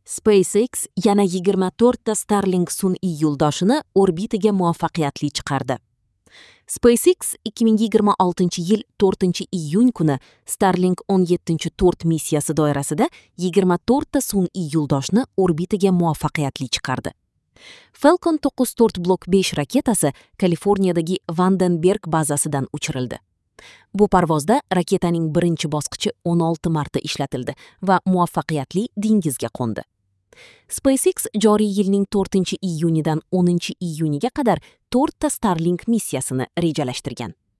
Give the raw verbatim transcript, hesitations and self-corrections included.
SpaceX yana yigirma to'rtta Starlink sun'iy yo'ldoshini orbitaga muvaffaqiyatli chiqardi. SpaceX ikki ming yigirma oltinchi yil to'rtinchi iyun kuni Starlink o'n yettinchi to'rt missiyasi doirasida yigirma to'rtta sun'iy yo'ldoshni orbitaga muvaffaqiyatli chiqardi. Falcon to'qqiz to'rt blok besh raketasi Kaliforniyadagi Vandenberg bazasidan uchirildi. Bu parvozda raketaning birinchi bosqichi o'n olti marta ishlatildi va muvaffaqiyatli dengizga qo'ndi. SpaceX joriy yilning to'rtinchi iyunidan o'ninchi iyuniga qadar to'rtta Starlink missiyasini rejalashtirgan.